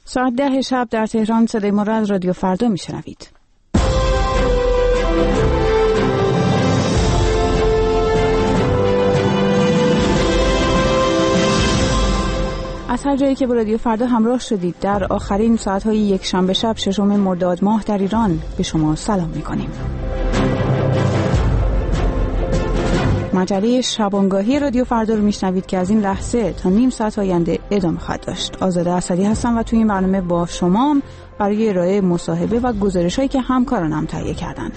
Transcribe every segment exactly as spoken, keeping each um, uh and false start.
ساعت ده شب در تهران صدای ما را از رادیو فردا میشنوید. از هر جایی که با رادیو فردا همراه شدید در آخرین ساعت‌های یک شنبه شب ششم مرداد ماه در ایران به شما سلام می‌کنیم. مجله شبانگاهی رادیو فردا رو میشنوید که از این لحظه تا نیم ساعت آینده ادامه خواهد داشت. آزاده اسدی هستم و توی این برنامه با شما برای ارائه مصاحبه و گزارش‌هایی که همکارانم تهیه کردند.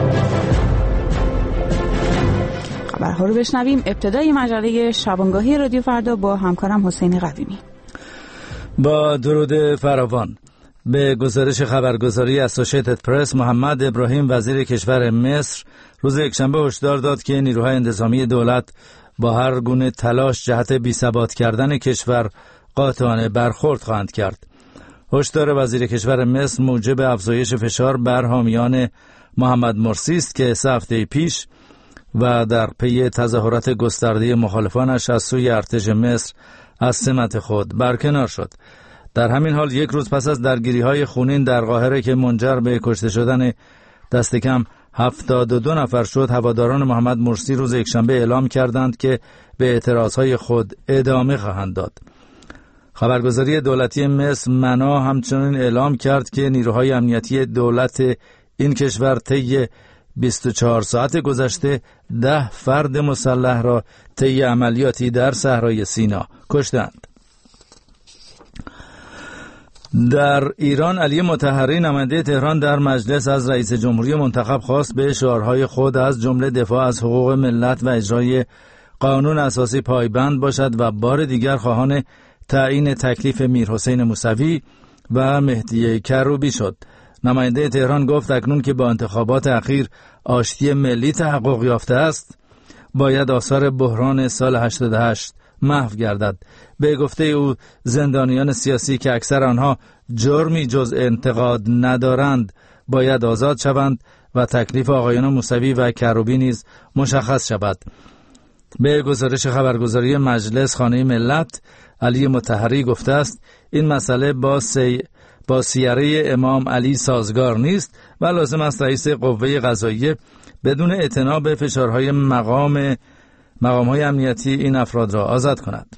خبرها رو بشنویم. ابتدای مجله شبانگاهی رادیو فردا با همکارم حسین قویمی. با درود فراوان. به گزارش خبرگزاری اسوسییتد پرس، محمد ابراهیم وزیر کشور مصر روز یکشنبه هشدار داد که نیروهای انتظامی دولت با هر گونه تلاش جهت بی‌ثبات کردن کشور قاطعانه برخورد خواهند کرد. هشدار وزیر کشور مصر موجب افزایش فشار بر حامیان محمد مرسی است که سه هفته پیش و در پی تظاهرات گسترده مخالفانش از سوی ارتش مصر از سمت خود برکنار شد. در همین حال یک روز پس از درگیری‌های خونین در قاهره که منجر به کشته شدن دست کم هفتاد و دو نفر شد، هواداران محمد مرسی روز یکشنبه اعلام کردند که به اعتراضهای خود ادامه خواهند داد. خبرگزاری دولتی مصر منا همچنین اعلام کرد که نیروهای امنیتی دولت این کشور طی بیست و چهار ساعت گذشته ده فرد مسلح را طی عملیاتی در صحرای سینا کشتند. در ایران، علی مطهری نماینده تهران در مجلس از رئیس جمهوری منتخب خواست به شعارهای خود از جمله دفاع از حقوق ملت و اجرای قانون اساسی پایبند باشد و بار دیگر خواهان تعیین تکلیف میرحسین موسوی و مهدی کروبی شد. نماینده تهران گفت اکنون که با انتخابات اخیر آشتی ملی تحقق یافته است، باید آثار بحران سال هشتاد و هشت محو گردد. به گفته او، زندانیان سیاسی که اکثر آنها جرمی جز انتقاد ندارند باید آزاد شوند و تکلیف آقایان موسوی و کروبی نیز مشخص شود. به گزارش خبرگزاری مجلس خانه ملت، علی مطهری گفته است این مسئله با سی با سیاره امام علی سازگار نیست و لازم است رئیس قوه قضاییه بدون اعتنا به فشارهای مقام مقام‌های امنیتی این افراد را آزاد کند.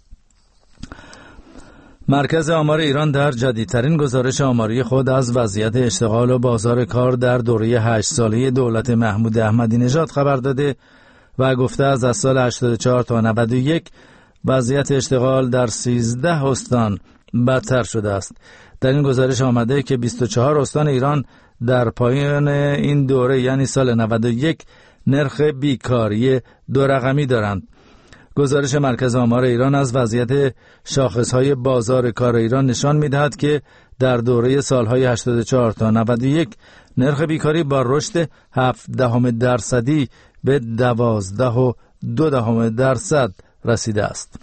مرکز آمار ایران در جدیدترین گزارش آماری خود از وضعیت اشتغال و بازار کار در دوره هشت ساله دولت محمود احمدی نژاد خبر داده و گفته از از سال هشتاد و چهار تا نود و یک وضعیت اشتغال در سیزده استان بدتر شده است. در این گزارش آمده که بیست و چهار استان ایران در پایان این دوره یعنی سال نود و یک نرخ بیکاری دو رقمی دارند. گزارش مرکز آمار ایران از وضعیت شاخصهای بازار کار ایران نشان می‌دهد که در دوره سالهای هشتاد و چهار تا نود و یک نرخ بیکاری با رشد هفت دهم درصدی به دوازده و دو دهم درصد رسیده است.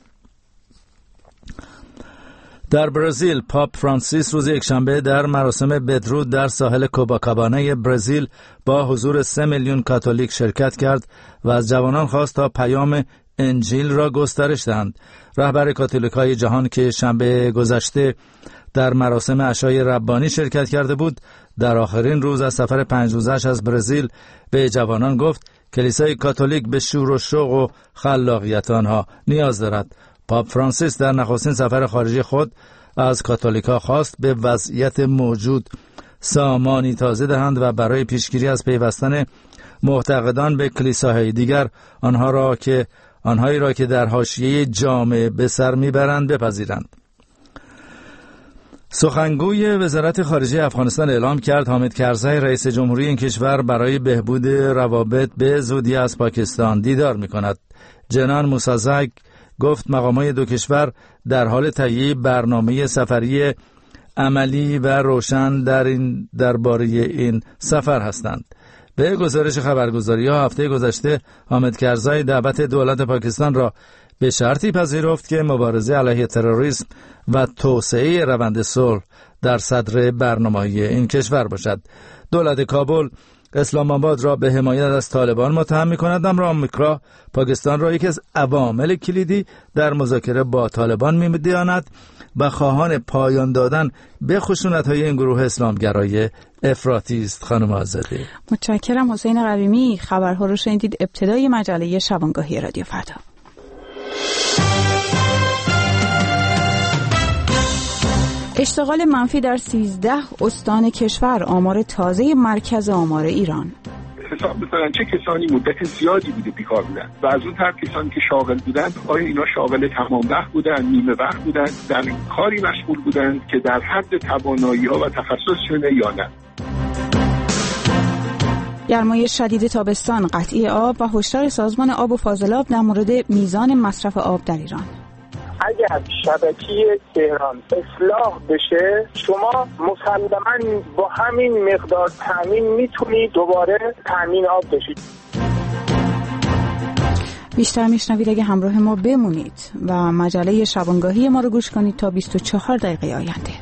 در برزیل، پاپ فرانسیس روز یکشنبه در مراسم بدرود در ساحل کوباکابانا برزیل با حضور سه میلیون کاتولیک شرکت کرد و از جوانان خواست تا پیام انجیل را گسترش دهند. رهبر کاتولیک‌های جهان که شنبه گذشته در مراسم عشای ربانی شرکت کرده بود، در آخرین روز از سفر پنج روزش از برزیل به جوانان گفت کلیسای کاتولیک به شور و شوق و خلاقیت آنها نیاز دارد. پاپ فرانسیس در نخستین سفر خارجی خود از کاتولیکا خواست به وضعیت موجود سامانی تازه دهند و برای پیشگیری از پیوستن معتقدان به کلیساهای دیگر آنها را که آنهایی را که در حاشیه جامعه به سر میبرند بپذیرند. سخنگوی وزارت خارجه افغانستان اعلام کرد حامد کرزی رئیس جمهوری این کشور برای بهبود روابط به زودی از پاکستان دیدار میکند. جنان موسازک گفت مقامات دو کشور در حال تهیه برنامه سفری عملی و روشن در این درباره این سفر هستند. به گزارش خبرگزاری‌ها هفته گذشته حامد کرزی دعوت دولت پاکستان را به شرطی پذیرفت که مبارزه علیه تروریسم و توسعه روند صلح در صدر برنامه‌های این کشور باشد. دولت کابل اسلام آباد را به حمایت از طالبان متهم می‌کند، اما آمریکا پاکستان را یکی از عوامل کلیدی در مذاکره با طالبان می‌داند و خواهان پایان دادن به خشونت‌های این گروه اسلامگرای افراطی است. خانم آزادی، متشکرم. حسین قویمی، خبرها رو شنیدید. ابتدای مجله شبانگاهی رادیو فردا. اشتغال منفی در سیزده استان کشور، آمار تازه مرکز آمار ایران. حساب می‌کنن چه کسانی مدت زیادی بوده بیکار بودن و از اون طرف کسانی که شاغل بودن، آیا اینا شاغل تمام وقت بودن، نیمه وقت بودن، در کاری مشغول بودن که در حد توانایی‌ها و تخصصشونه یا نه. گرمای شدید تابستان، قطعی آب و هشدار سازمان آب و فاضلاب در مورد میزان مصرف آب در ایران. اگر شبکه تهران اصلاح بشه، شما مسلماً با همین مقدار تامین میتونید دوباره تامین آب بشید. بیشتر میشنوید اگه همراه ما بمونید و مجله شبانگاهی ما رو گوش کنید تا بیست و چهار دقیقه آینده.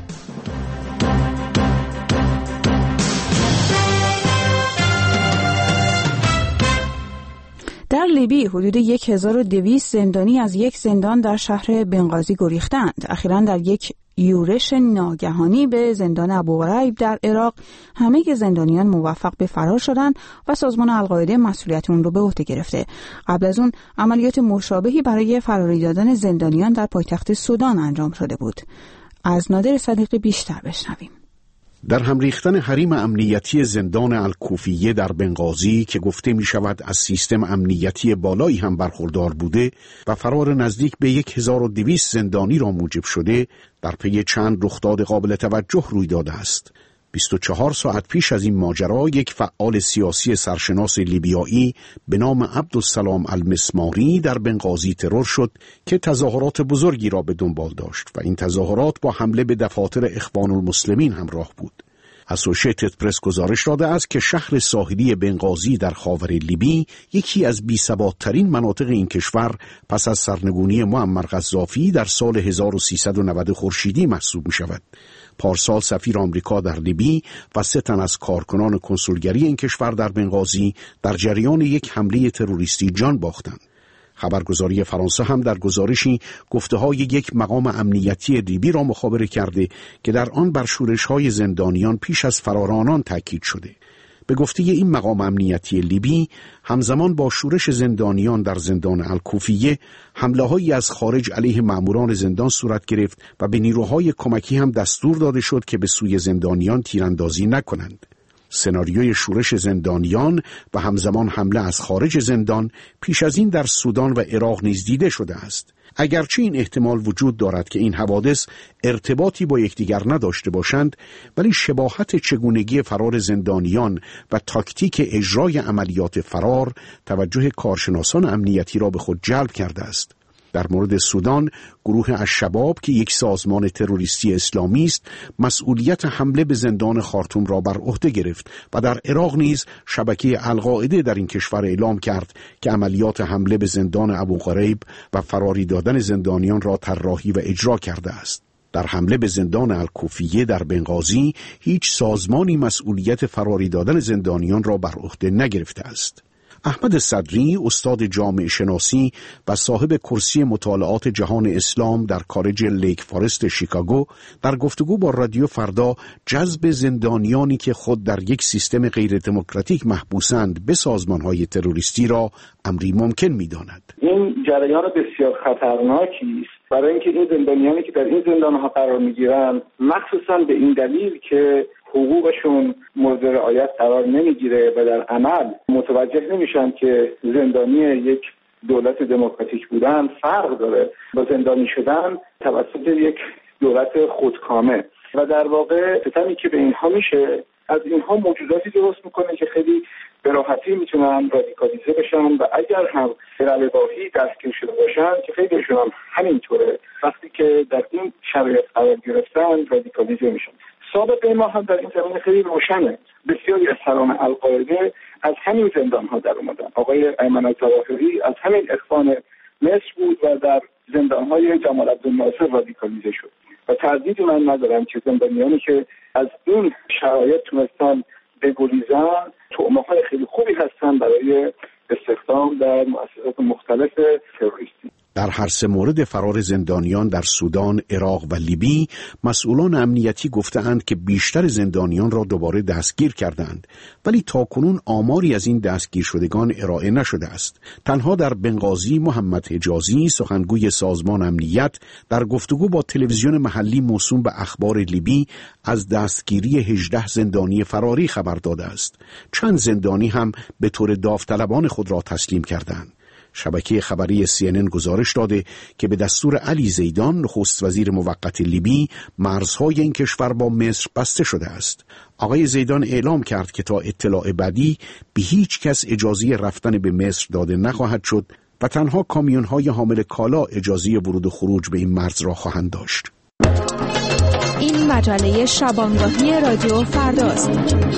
در لیبی حدود هزار و دویست زندانی از یک زندان در شهر بنغازی گریختند. اخیراً در یک یورش ناگهانی به زندان ابوغریب در عراق همه زندانیان موفق به فرار شدند و سازمان القاعده مسئولیت اون رو به عهده گرفته. قبل از اون عملیات مشابهی برای فراری دادن زندانیان در پایتخت سودان انجام شده بود. از نادر صدیقی بیشتر بشنویم. در هم ریختن حریم امنیتی زندان الکوفیه در بنغازی که گفته می شود از سیستم امنیتی بالایی هم برخوردار بوده و فرار نزدیک به هزار و دویست زندانی را موجب شده، در پی چند رخداد قابل توجه روی داده است. بیست و چهار ساعت پیش از این ماجرا یک فعال سیاسی سرشناس لیبیایی به نام عبدالسلام المسماری در بنغازی ترور شد که تظاهرات بزرگی را به دنبال داشت و این تظاهرات با حمله به دفاتر اخوان المسلمین همراه بود. اسوشیتد پرس گزارش داده است که شهر ساحلی بنغازی در خاور لیبی یکی از بی‌ثبات‌ترین مناطق این کشور پس از سرنگونی معمر قذافی در سال هزار و سیصد و نود خورشیدی محسوب می شود. پارسال سفیر آمریکا در لیبی و سه تن از کارکنان کنسولگری این کشور در بنغازی در جریان یک حمله تروریستی جان باختند. خبرگزاری فرانسه هم در گزارشی گفته‌های یک مقام امنیتی لیبی را مخابره کرده که در آن بر شورش‌های زندانیان پیش از فرار آنان تاکید شده. به گفته این مقام امنیتی لیبی، همزمان با شورش زندانیان در زندان الکوفیه، حمله‌هایی از خارج علیه ماموران زندان صورت گرفت و به نیروهای کمکی هم دستور داده شد که به سوی زندانیان تیراندازی نکنند. سناریوی شورش زندانیان و همزمان حمله از خارج زندان پیش از این در سودان و عراق نیز دیده شده است. اگرچه این احتمال وجود دارد که این حوادث ارتباطی با یکدیگر نداشته باشند، ولی شباهت چگونگی فرار زندانیان و تاکتیک اجرای عملیات فرار توجه کارشناسان امنیتی را به خود جلب کرده است. در مورد سودان، گروه الشباب که یک سازمان تروریستی اسلامی است، مسئولیت حمله به زندان خارتوم را بر عهده گرفت و در عراق نیز شبکه القاعده در این کشور اعلام کرد که عملیات حمله به زندان ابوغریب و فراری دادن زندانیان را طراحی و اجرا کرده است. در حمله به زندان الکوفیه در بنغازی هیچ سازمانی مسئولیت فراری دادن زندانیان را بر عهده نگرفته است. احمد صدری، استاد جامعه شناسی و صاحب کرسی مطالعات جهان اسلام در کالج لیک فارست شیکاگو، در گفتگو با رادیو فردا جذب زندانیانی که خود در یک سیستم غیر دموکراتیک محبوسند به سازمان‌های تروریستی را امری ممکن می‌داند. این جریان بسیار خطرناکی است برای اینکه این زندانیانی که در این زندان‌ها قرار می‌گیرند، مخصوصاً به این دلیل که حقوقشون مورد رعایت قرار نمیگیره و در عمل متوجه نمیشن که زندانی یک دولت دموکراتیک بودن فرق داره با زندانی شدن توسط یک دولت خودکامه و در واقع ستمی که به اینها میشه از اینها موجوداتی درست میکنه که خیلی به راحتی میتونن رادیکالیزه بشن و اگر هم رلباهی دستگیر شده باشن که خیلیشون هم همینطوره، وقتی که در این شرایط قرار گرفتن رادیکالیزه میشن. سابقه ما هم در این زمینه خیلی روشنه. بسیاری از سران القاعده از همین زندان ها در اومدن. آقای ایمن الطواهری از همین اخوان مصر بود و در زندان های جمال عبدالناصر رادیکالیزه شد و تردیدی من ندارم که زندانیانی که از این شرایط تونستن بگریزن طعمه های خیلی خوبی هستن برای استخدام در مؤسسات مختلف تروریستی. در هر سه مورد فرار زندانیان در سودان، عراق و لیبی، مسئولان امنیتی گفته‌اند که بیشتر زندانیان را دوباره دستگیر کردند، ولی تاکنون آماری از این دستگیر شدگان ارائه نشده است. تنها در بنغازی محمد حجازی، سخنگوی سازمان امنیت، در گفتگو با تلویزیون محلی موسوم به اخبار لیبی از دستگیری هجده زندانی فراری خبر داده است. چند زندانی هم به طور داوطلبانه خود را تسلیم کردند. شبکه خبری سی ان ان گزارش داده که به دستور علی زیدان، نخست وزیر موقت لیبی، مرزهای این کشور با مصر بسته شده است. آقای زیدان اعلام کرد که تا اطلاع بعدی به هیچ کس اجازه رفتن به مصر داده نخواهد شد و تنها کامیون‌های حامل کالا اجازه ورود و خروج به این مرز را خواهند داشت. این مجله شبانگاهی رادیو فرداست.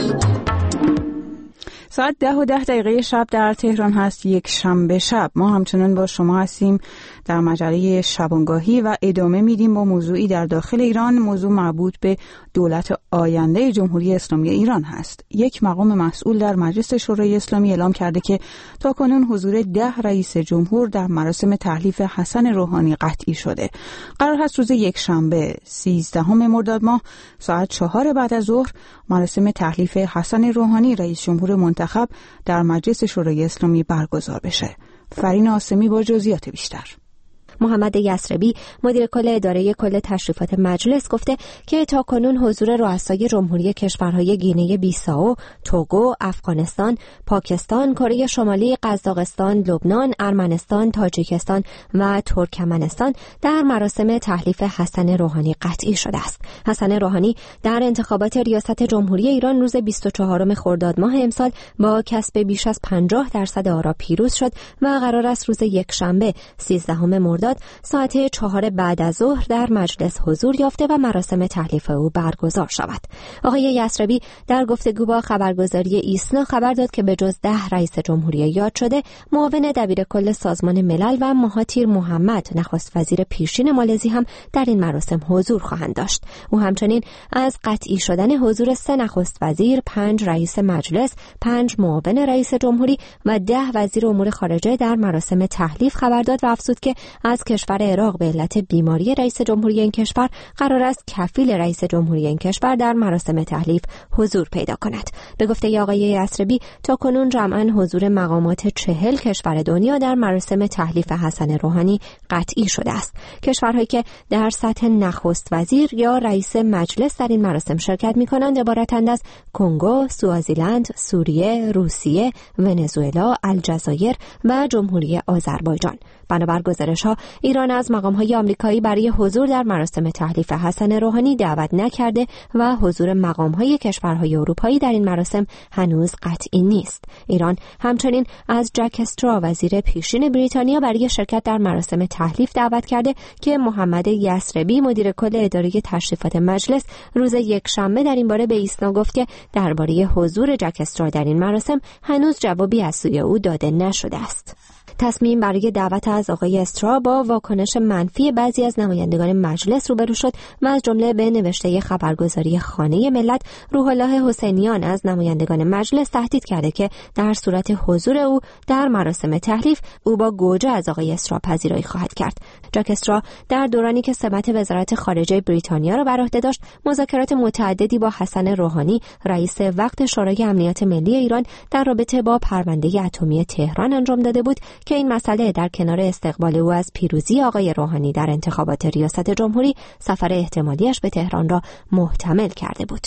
ساعت ده و ده دقیقه شب در تهران هست، یک شنبه شب. ما همچنان با شما هستیم در مجله شبانگاهی و ادامه میدیم با موضوعی در داخل ایران. موضوع مربوط به دولت آینده جمهوری اسلامی ایران هست. یک مقام مسئول در مجلس شورای اسلامی اعلام کرده که تاکنون حضور ده رئیس جمهور در مراسم تحلیف حسن روحانی قطعی شده. قرار هست روز یک شنبه سیزدهم مرداد ماه ساعت چهار بعد از ظهر مراسم تحلیف حسن روحانی رئیس جمهور منتخب در مجلس شورای اسلامی برگزار بشه. فرین آسمی با جزئیات بیشتر. محمد یثربی مدیر کل اداره کل تشریفات مجلس گفته که تاکنون حضور رؤسای جمهوری کشورهای گینه بیساو، توگو، افغانستان، پاکستان، کره شمالی، قزاقستان، لبنان، ارمنستان، تاجیکستان و ترکمنستان در مراسم تحلیف حسن روحانی قطعی شده است. حسن روحانی در انتخابات ریاست جمهوری ایران روز بیست و چهارم خرداد ماه امسال با کسب بیش از پنجاه درصد آرا پیروز شد و قرار است روز یکشنبه سیزدهم مرداد ساعت چهار بعد از ظهر در مجلس حضور یافته و مراسم تحلیف او برگزار شود. آقای یثربی در گفتگو با خبرگزاری ایسنا خبر داد که به جز ده رئیس جمهوری یاد شده، معاون دبیر کل سازمان ملل و مهاتیر محمد نخست وزیر پیشین مالزی هم در این مراسم حضور خواهند داشت. او همچنین از قطعی شدن حضور سه نخست وزیر، پنج رئیس مجلس، پنج معاون رئیس جمهوری و ده وزیر امور خارجه در مراسم تحلیف خبر داد و افزود که از کشور عراق به علت بیماری رئیس جمهوری این کشور قرار است کفیل رئیس جمهوری این کشور در مراسم تحلیف حضور پیدا کند. به گفته آقای یثربی تاکنون جمعاً حضور مقامات چهل کشور دنیا در مراسم تحلیف حسن روحانی قطعی شده است. کشورهایی که در سطح نخست وزیر یا رئیس مجلس در این مراسم شرکت می‌کنند عبارتند از کنگو، سوازیلند، سوریه، روسیه، ونزوئلا، الجزایر و جمهوری آذربایجان. بنابر گزارش‌ها ایران از مقام‌های آمریکایی برای حضور در مراسم تحلیف حسن روحانی دعوت نکرده و حضور مقام‌های کشورهای اروپایی در این مراسم هنوز قطعی نیست. ایران همچنین از جک استرا وزیر پیشین بریتانیا برای شرکت در مراسم تحلیف دعوت کرده که محمد یثربی مدیر کل اداره تشریفات مجلس روز یکشنبه در این باره به ایسنا گفت که درباره حضور جک استرا در این مراسم هنوز جوابی از سوی او داده نشده است. تصمیم برای دعوت از آقای استرا با واکنش منفی بعضی از نمایندگان مجلس روبرو شد و از جمله به نوشته خبرگزاری خانه ملت روح الله حسینیان از نمایندگان مجلس تهدید کرده که در صورت حضور او در مراسم تحلیف او با گوجه از آقای استرا پذیرایی خواهد کرد. جک استرا در دورانی که سمت وزارت خارجه بریتانیا را بر عهده داشت مذاکرات متعددی با حسن روحانی رئیس وقت شورای امنیت ملی ایران در رابطه با پرونده اتمی تهران انجام داده بود که این مسئله در کنار استقبال او از پیروزی آقای روحانی در انتخابات ریاست جمهوری سفر احتمالیش به تهران را محتمل کرده بود.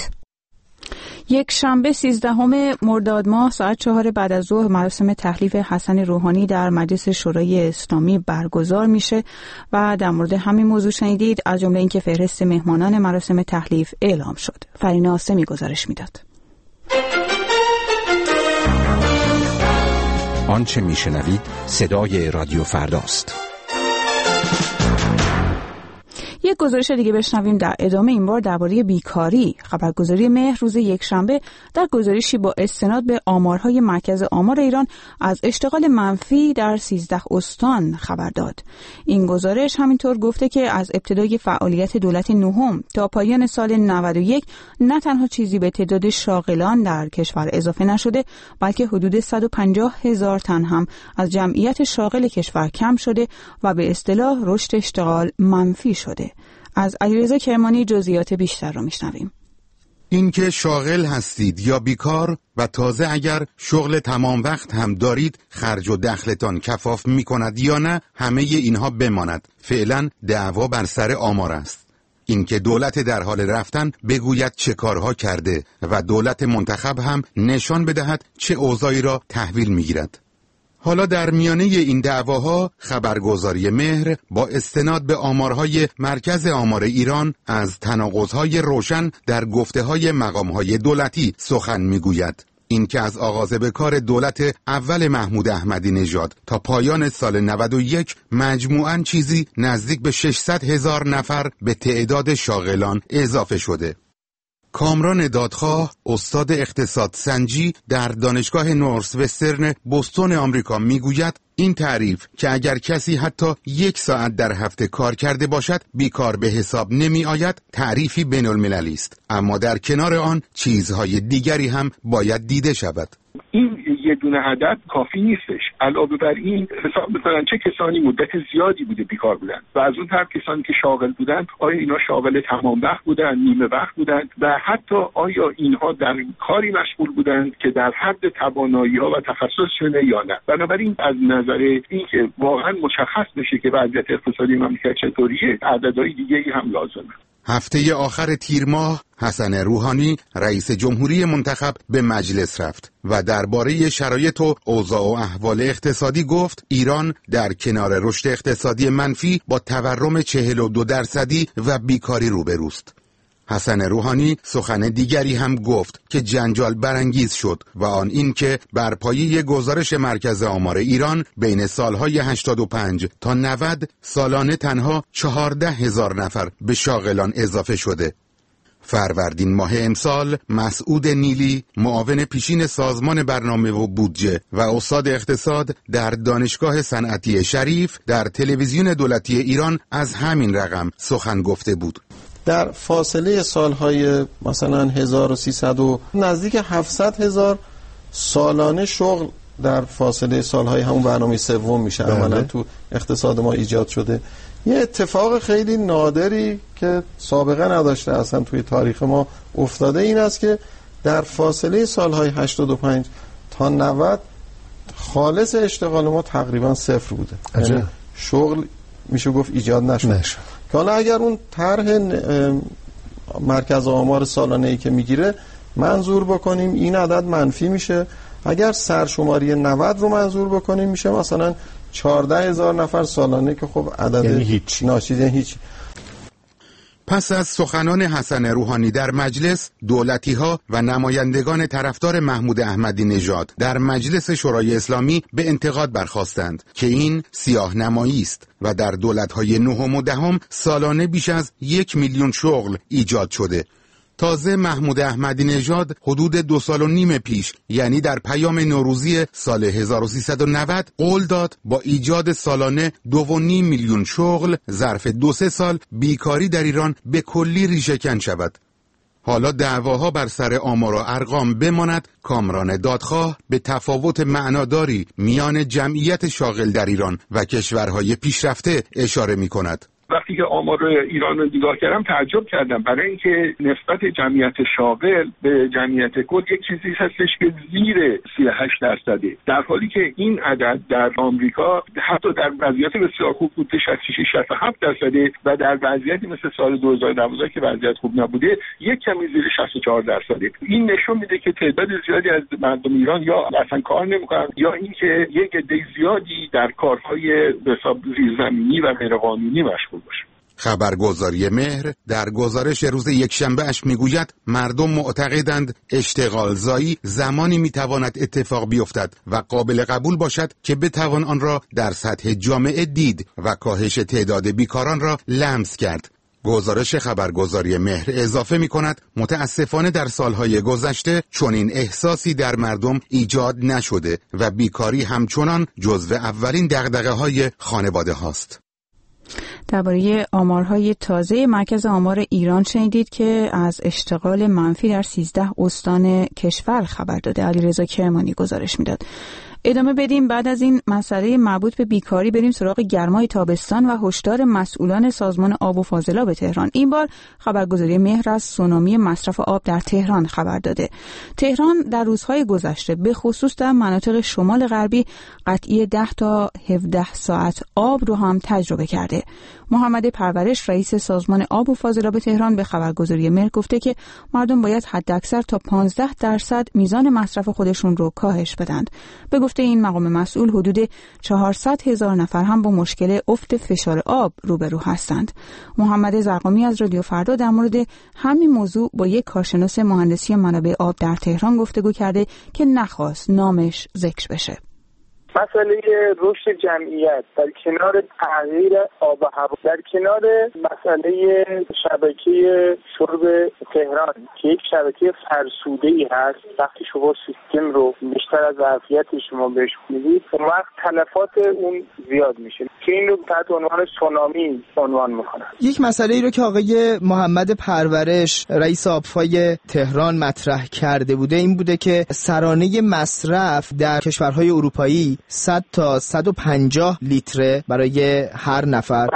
یک شنبه سیزدهم مرداد ماه ساعت چهار بعد از ظهر مراسم تحلیف حسن روحانی در مجلس شورای اسلامی برگزار میشه و در مورد همین موضوع شنیدید، از جمله اینکه فهرست مهمانان مراسم تحلیف اعلام شد. فرین آسمی گزارش میداد. آنچه میشنوید صدای رادیو فرداست. یک گزارش دیگه بشنویم در ادامه، این بار درباره بیکاری. خبرگزاری مهر روز یکشنبه در گزارشی با استناد به آمارهای مرکز آمار ایران از اشتغال منفی در سیزده استان خبر داد. این گزارش همینطور گفته که از ابتدای فعالیت دولت نهم تا پایان سال نود و یک نه تنها چیزی به تعداد شاغلان در کشور اضافه نشده، بلکه حدود صد و پنجاه هزار تن هم از جمعیت شاغل کشور کم شده و به اصطلاح رشد اشتغال منفی شده. از علیرضا کرمانی جزئیات بیشتر رو میشنویم. این که شاغل هستید یا بیکار و تازه اگر شغل تمام وقت هم دارید خرج و دخلتان کفاف می کند یا نه، همه اینها بماند. فعلا دعوا بر سر آمار است. این که دولت در حال رفتن بگوید چه کارها کرده و دولت منتخب هم نشان بدهد چه اوضاعی را تحویل می گیرد. حالا در میانه این دعواها خبرگزاری مهر با استناد به آمارهای مرکز آمار ایران از تناقض‌های روشن در گفته‌های مقام‌های دولتی سخن می‌گوید. این که از آغاز به کار دولت اول محمود احمدی نژاد تا پایان سال نود و یک مجموعاً چیزی نزدیک به ششصد هزار نفر به تعداد شاغلان اضافه شده. کامران دادخواه، استاد اقتصاد سنجی در دانشگاه نورس وسترن بوستون آمریکا میگوید این تعریف که اگر کسی حتی یک ساعت در هفته کار کرده باشد بیکار به حساب نمی آید، تعریفی بین المللی است، اما در کنار آن چیزهای دیگری هم باید دیده شود. این یه دونه عدد کافی نیستش. علاوه بر این حساب می‌کنن چه کسانی مدت زیادی بوده بیکار بودن و از اون طرف کسانی که شاغل بودن، آیا اینا شاغل تمام وقت بودن، نیمه وقت بودن و حتی آیا اینها در کاری مشغول بودن که در حد توانایی‌ها و تخصصشونه یا نه. بنابراین از نظر این که واقعا مشخص بشه که وضعیت اقتصادی مملکت چطوریه، عددهای دیگه‌ای هم لازمه. هفته آخر تیر ماه حسن روحانی رئیس جمهوری منتخب به مجلس رفت و درباره شرایط و اوضاع و احوال اقتصادی گفت ایران در کنار رشد اقتصادی منفی با تورم چهل و دو درصدی و بیکاری روبروست. حسن روحانی سخن دیگری هم گفت که جنجال برانگیز شد و آن این که بر پایه گزارش مرکز آمار ایران بین سالهای هشتاد و پنج تا نود سالانه تنها چهارده هزار نفر به شاغلان اضافه شده. فروردین ماه امسال مسعود نیلی، معاون پیشین سازمان برنامه و بودجه و استاد اقتصاد در دانشگاه صنعتی شریف در تلویزیون دولتی ایران از همین رقم سخن گفته بود. در فاصله سالهای مثلا هزار و سیصد و نزدیک هفتصد هزار سالانه شغل در فاصله سالهای همون برنامه سوم میشه عملا تو اقتصاد ما ایجاد شده. یه اتفاق خیلی نادری که سابقه نداشته اصلا توی تاریخ ما افتاده این است که در فاصله سالهای هشتاد و پنج تا نود خالص اشتغال ما تقریبا صفر بوده. یعنی شغل میشه گفت ایجاد نشد. که حالا اگر اون طرح مرکز آمار سالانه ای که میگیره منظور بکنیم این عدد منفی میشه. اگر سرشماری نود رو منظور بکنیم میشه مثلا چهارده هزار نفر سالانه که خب عدد یعنی هیچ ناشید یعنی هیچ. پس از سخنان حسن روحانی در مجلس، دولتی‌ها و نمایندگان طرفدار محمود احمدی نژاد در مجلس شورای اسلامی به انتقاد برخاستند که این سیاه نمایی است و در دولت‌های نهم و دهم سالانه بیش از یک میلیون شغل ایجاد شده. تازه محمود احمدی نژاد حدود دو سال و نیم پیش، یعنی در پیام نوروزی سال هزار و سیصد و نود، قول داد با ایجاد سالانه دو و نیم میلیون شغل ظرف دو سه سال بیکاری در ایران به کلی ریشه‌کن شود. حالا دعواها بر سر آمار و ارقام بماند، کامران دادخواه به تفاوت معناداری میان جمعیت شاغل در ایران و کشورهای پیشرفته اشاره می کند. وقتی که آمار ایران رو نگاه کردم تعجب کردم، برای اینکه نسبت جمعیت شاغل به جمعیت کل یک چیزی هستش که زیر سی و هشت درصده، در حالی که این عدد در آمریکا حتی در وضعیت بسیار خوب بود شصت و شش شصت و هفت درصده و در وضعیتی مثل سال دو هزار و دوازده که وضعیت خوب نبوده یک کمی زیر شصت و چهار درصده. این نشون میده که تعداد زیادی از مردم ایران یا اصلا کار نمیکنن یا اینکه یک عده زیادی در کارهای به حساب زیرزمینی و غیرقانونی مشغول. خبرگزاری مهر در گزارش روز یکشنبه اش میگوید مردم معتقدند اشتغال زایی زمانی میتواند اتفاق بیفتد و قابل قبول باشد که بتوان آن را در سطح جامعه دید و کاهش تعداد بیکاران را لمس کرد. گزارش خبرگزاری مهر اضافه می کند متاسفانه در سالهای گذشته چنین احساسی در مردم ایجاد نشده و بیکاری همچنان جزو اولین دغدغه‌های خانواده هاست. درباره آمارهای تازه مرکز آمار ایران شنیدید که از اشتغال منفی در سیزده استان کشور خبر داده. علیرضا کرمانی گزارش میداد. ادامه بدیم. بعد از این مسئله مربوط به بیکاری بریم سراغ گرمای تابستان و هشدار مسئولان سازمان آب و فاضلاب تهران. این بار خبرگزاری مهر از سونامی مصرف آب در تهران خبر داده. تهران در روزهای گذشته به خصوص در مناطق شمال غربی قطعی ده تا هفده ساعت آب رو هم تجربه کرده. محمد پرورش رئیس سازمان آب و فاضلاب تهران به خبرگزاری مهر گفته که مردم باید حداکثر تا پانزده درصد میزان مصرف خودشون رو کاهش بدند. به گفته این مقام مسئول حدود چهارصد هزار نفر هم با مشکل افت فشار آب روبرو هستند. محمد زرقامی از رادیو فردا در مورد همین موضوع با یک کارشناس مهندسی منابع آب در تهران گفتگو کرده که نخواست نامش ذکر بشه. مسئله رشد جمعیت در کنار تغییر آب و هوا، در کنار مسئله شبکه شرب تهران که یک شبکه فرسوده‌ای هست، وقتی شما سیستم رو بیشتر از ظرفیت شما بهش میدید اون وقت تلفات اون زیاد میشه که این رو تحت عنوان سونامی عنوان میکنن. یک مسئله ای رو که آقای محمد پرورش رئیس آبفای تهران مطرح کرده بوده این بوده که سرانه مصرف در کشورهای اروپایی صد تا صد و پنجاه لیتر برای هر نفر،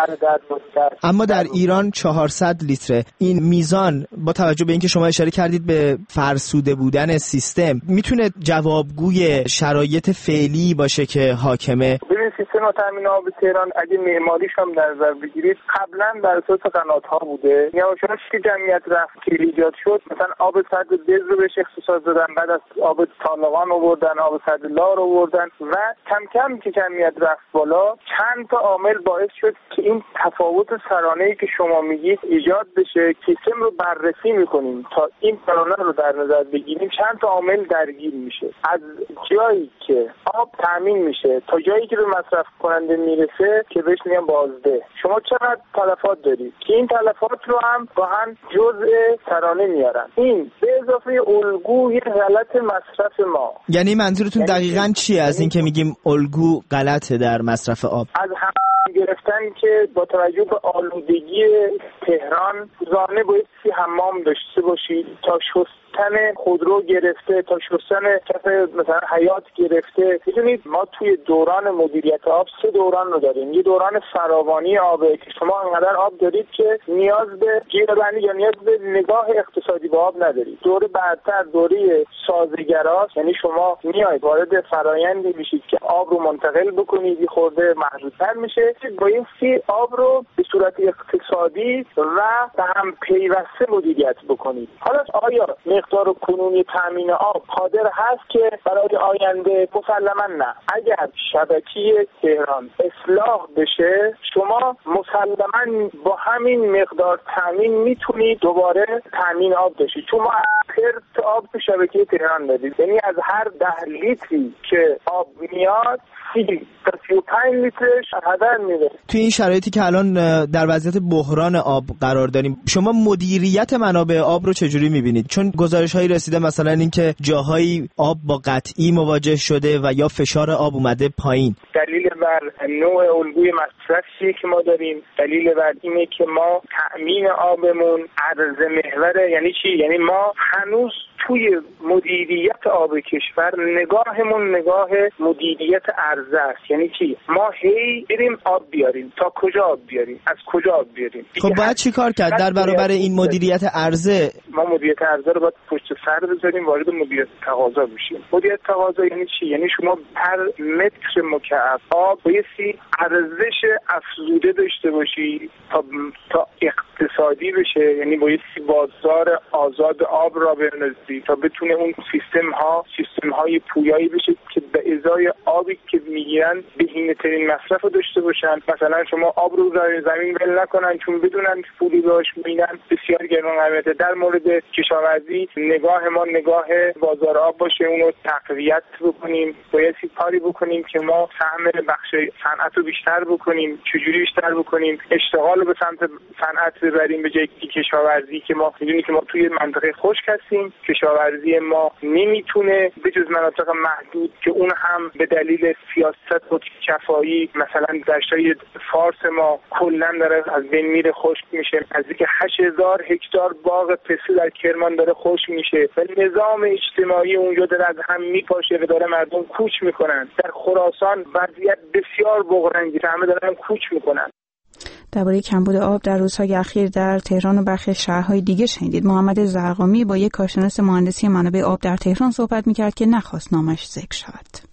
اما در ایران چهارصد لیتر. این میزان با توجه به اینکه شما اشاره کردید به فرسوده بودن سیستم میتونه جوابگوی شرایط فعلی باشه که حاکمه؟ ببین سیستم تامین آب تهران اگه معماریش هم در نظر بگیرید قبلا بر اساس قنات‌ها بوده. یواش یواش که جمعیت رفت که ایجاد شد، مثلا آب سرد دز رو بهش اختصاص دادن، بعد از آب طالقان آوردن، آب سرد لار آوردن و کم کم که جمعیت رفت بالا چند تا عامل باعث شد که این تفاوت سرانه‌ای که شما میگید ایجاد بشه. سیستم رو بررسی میکنیم تا این سرانه رو در نظر بگیریم، چند تا عامل درگیر میشه. از جایی که آب تامین میشه تا جایی که به مصرف کننده میرسه که بهش میگن بازده. شما چقدر تلفات دارید که این تلفات رو هم با هم جزء سرانه میارن. این به اضافه الگوی غلط مصرف ما. یعنی منظورتون یعنی دقیقاً چیه از این که میگیم الگو غلطه در مصرف آب؟ از هم گرفتن که با توجه به آلودگی تهران روزانه بایستی حمام داشته باشید، تا شستن خودرو گرفته تا شستن کف مثلا حیات گرفته. میدونید ما توی دوران مدیریت آب سه دوران رو داریم. یه دوران فراوانی آبه که شما انقدر آب دارید که نیاز به جیره‌بندی یا نیاز به نگاه اقتصادی به آب ندارید. دوره بعدتر دوره سازگراست، یعنی شما میاید وارد فرایندی میشید که آب رو منتقل بکنید، خورده محدودتر میشه. بایستی آب رو به صورت اقتصادی و به هم پیوسته مدیریت بکنید. حالا آیا مقدار کنونی تامین آب قادر هست که برای آینده؟ مسلما نه. اگر شبکه تهران اصلاح بشه شما مسلما با همین مقدار تامین میتونید دوباره تامین آب بشید، چون ما خرد آب تو شبکه تهران داریم. یعنی از هر ده لیتری که آب میاد سی تا سی و پنج لیترش هدر میره. توی این شرایطی که الان در وضعیت بحران آب قرار داریم، شما مدیریت منابع آب رو چجوری میبینید؟ چون گزارش‌هایی رسیده مثلا اینکه جاهایی آب با قطعی مواجه شده و یا فشار آب اومده پایین. دلیل بر نوع الگوی مصرفی که ما داریم، دلیل بر اینه که ما تأمین آبمون عرضه محوره. یعنی چی؟ یعنی ما هنوز توی مدیریت آب کشور نگاهمون نگاه مدیریت عرضه است. یعنی چی؟ ما هی بریم آب بیاریم. تا کجا آب بیاریم؟ از کجا آب بیاریم؟ خب باید چی کار کرد در برابر این مدیریت عرضه؟ ما مدیریت عرضه رو باید پشت سر بذاریم، وارد مدیریت تقاضا بشیم. مدیریت تقاضا یعنی چی؟ یعنی شما هر متر مکعب آب بایستی ارزش افزوده داشته باشی تا تا اقتصادی بشه. یعنی بایستی بازار آزاد آب را بندازی تا بتونه اون سیستم ها سیستم های پویایی بشه که به ازای آبی که میگیرن بهینه‌ترین مصرف رو داشته باشن. مثلا شما آب رو روی زمین ول نکنن چون بدونن پولی باش میبینن بسیار گران قیمته. در مورد کشاورزی نگاه ما نگاه بازار آب باشه، اونو تقویت بکنیم، باید کاری بکنیم که ما سهم بخش صنعت رو بیشتر بکنیم. چجوری بیشتر بکنیم؟ اشتغال رو به سمت صنعت ببریم به جای کشاورزی که ما می‌دونیم که ما توی منطقه خشک هستیم. کشاورزی ما نمیتونه به جز مناطق محدود که اون هم به دلیل سیاست و کفایی مثلا دشتای فارس ما کلا داره از بین میره، خشک میشه. نزدیک هشت هزار هکتار باغ پسته در کرمان داره خشک میشه و نظام اجتماعی اونجا داره از هم میپاشه و داره مردم کوچ میکنن. در خراسان وضعیت بسیار بغرنگی، همه دارن کوچ میکنن. درباره کمبود آب در روزهای اخیر در تهران و برخی شهرهای دیگه شنیدید. محمد زرقامی با یک کارشناس مهندسی منابع آب در تهران صحبت میکرد که نخواست نامش ذکر شود.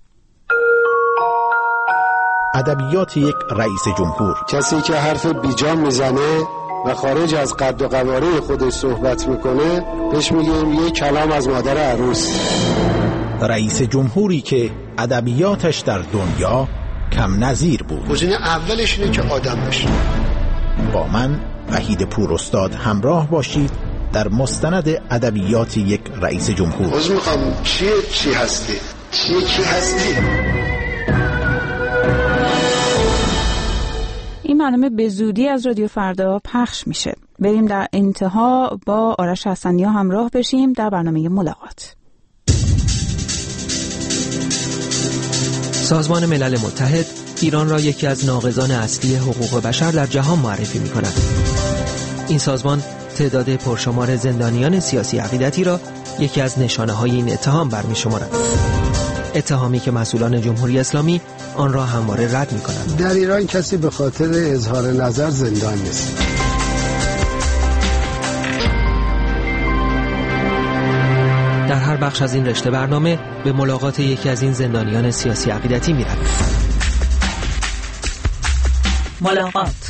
ادبیات یک رئیس جمهور: کسی که حرف بیجا میزنه و خارج از قد و قواره خودش صحبت میکنه بهش میگیم یه کلام از مادر عروس. رئیس جمهوری که ادبیاتش در دنیا کم نظیر بود. گزینه اولش اینه که آدم بشه. با من وحید پوراستاد همراه باشید در مستند ادبیات یک رئیس جمهور. عذر میخوام، چیه چی هستی؟ چیه چی هستی؟ این برنامه به زودی از رادیو فردا پخش میشه. بریم در انتها با آرش حسنی‌ها همراه بشیم در برنامه ملاقات. سازمان ملل متحد ایران را یکی از ناقضان اصلی حقوق بشر در جهان معرفی می کند. این سازمان تعداد پرشمار زندانیان سیاسی عقیدتی را یکی از نشانه‌های این اتهام برمی شمارد. اتهامی که مسئولان جمهوری اسلامی آن را همواره رد می کنند. در ایران کسی به خاطر اظهار نظر زندان نیست. در هر بخش از این رشته برنامه به ملاقات یکی از این زندانیان سیاسی عقیدتی می رویم. ملاقات.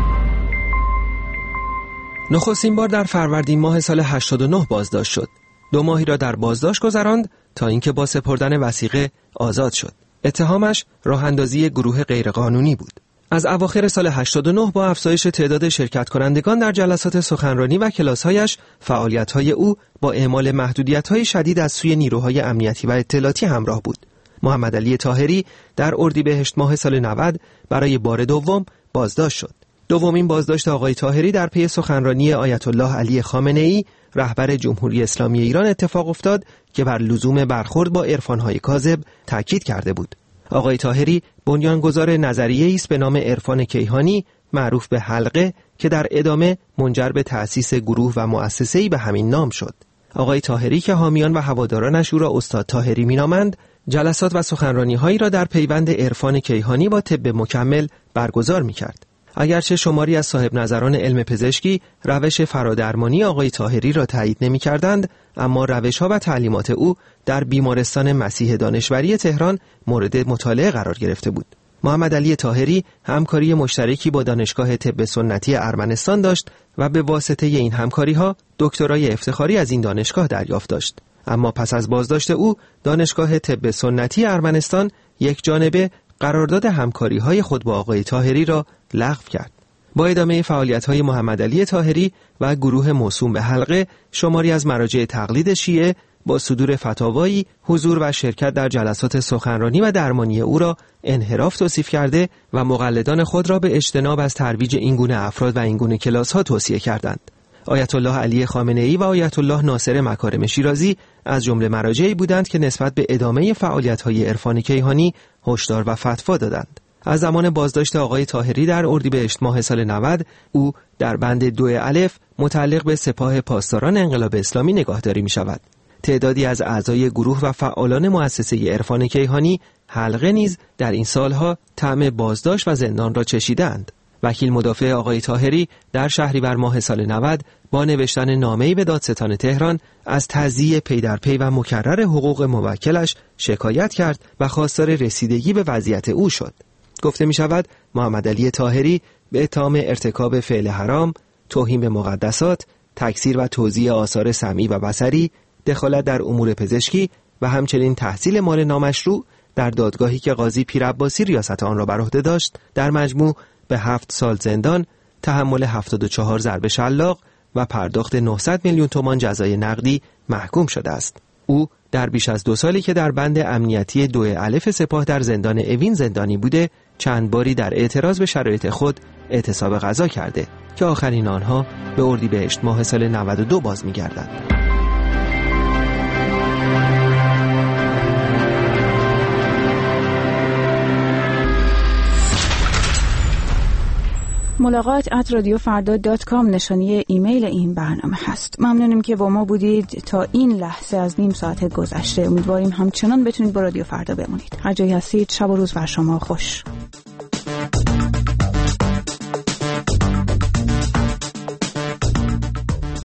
نخستین بار در فروردین ماه سال هشتاد و نه بازداشت شد. دو ماهی را در بازداشت گذراند تا اینکه با سپردن وثیقه آزاد شد. اتهامش راه اندازی گروه غیرقانونی بود. از اواخر سال هشتاد و نه با افزایش تعداد شرکت کنندگان در جلسات سخنرانی و کلاس‌هایش، فعالیت‌های او با اعمال محدودیت‌های شدید از سوی نیروهای امنیتی و اطلاعاتی همراه بود. محمد علی طاهری در اردیبهشت ماه سال نود برای بار دوم بازداشت شد. دومین بازداشت آقای طاهری در پی سخنرانی آیت الله علی خامنه‌ای رهبر جمهوری اسلامی ایران اتفاق افتاد که بر لزوم برخورد با عرفان‌های کاذب تاکید کرده بود. آقای طاهری بنیانگذار نظریه‌ای است به نام عرفان کیهانی معروف به حلقه که در ادامه منجر به تأسیس گروه و مؤسسه‌ای به همین نام شد. آقای طاهری که حامیان و هوادارانش او را استاد طاهری می‌نامند، جلسات و سخنرانی‌هایی را در پیوند عرفان کیهانی با طب مکمل برگزار می‌کرد. اگرچه شماری از صاحب نظران علم پزشکی روش فرادرمانی آقای طاهری را تایید نمی‌کردند، اما روش‌ها و تعلیمات او در بیمارستان مسیح دانشوری تهران مورد مطالعه قرار گرفته بود. محمد علی طاهری همکاری مشترکی با دانشگاه طب سنتی ارمنستان داشت و به واسطه این همکاری‌ها دکترای افتخاری از این دانشگاه دریافت داشت. اما پس از بازداشت او، دانشگاه طب سنتی ارمنستان یک جانبه قرارداد همکاری‌های خود با آقای طاهری را لغو کرد. با ادامه فعالیت‌های محمد علی طاهری و گروه موسوم به حلقه، شماری از مراجع تقلید شیعه با صدور فتاوایی حضور و شرکت در جلسات سخنرانی و درمانی او را انحراف توصیف کرده و مقلدان خود را به اجتناب از ترویج این گونه افراد و این گونه کلاس‌ها توصیه کردند. آیت الله علی خامنه‌ای و آیت الله ناصر مکارم شیرازی از جمله مراجعی بودند که نسبت به ادامه فعالیت‌های عرفان کیهانی هشدار و فتوا دادند. از زمان بازداشت آقای طاهری در اردیبهشت ماه سال نود، او در بند دو الف متعلق به سپاه پاسداران انقلاب اسلامی نگاهداری می شود. تعدادی از اعضای گروه و فعالان مؤسسه عرفان کیهانی حلقه نیز در این سالها طعم بازداشت و زندان را چشیدند. وکیل مدافع آقای طاهری در شهریور ماه سال نود با نوشتن نامه‌ای به دادستان تهران از تضییع پی در پی و مکرر حقوق موکلش شکایت کرد و خواستار رسیدگی به وضعیت او شد. گفته می شود محمد علی طاهری به اتهام ارتکاب فعل حرام، توهین به مقدسات، تکثیر و توزیع آثار سمعی و بصری، دخالت در امور پزشکی و همچنین تحصیل مال نامشروع در دادگاهی که قاضی پیر عباسی ریاست آن را بر عهده داشت در مجموع به هفت سال زندان، تحمل هفتاد و چهار ضرب شلاق و پرداخت نهصد میلیون تومان جزای نقدی محکوم شده است. او در بیش از دو سالی که در بند امنیتی دو الف سپاه در زندان اوین زندانی بوده، چند باری در اعتراض به شرایط خود اعتصاب غذا کرده که آخرین آنها به اردیبهشت ماه سال نود و دو باز می‌گردد. ملاقات ات رادیو فردا دات کام نشانی ایمیل این برنامه هست. ممنونیم که با ما بودید تا این لحظه از نیم ساعت گذشته. امیدواریم همچنان بتونید با رادیو فردا بمونید. هر جایی هستید شب و روز بر شما خوش.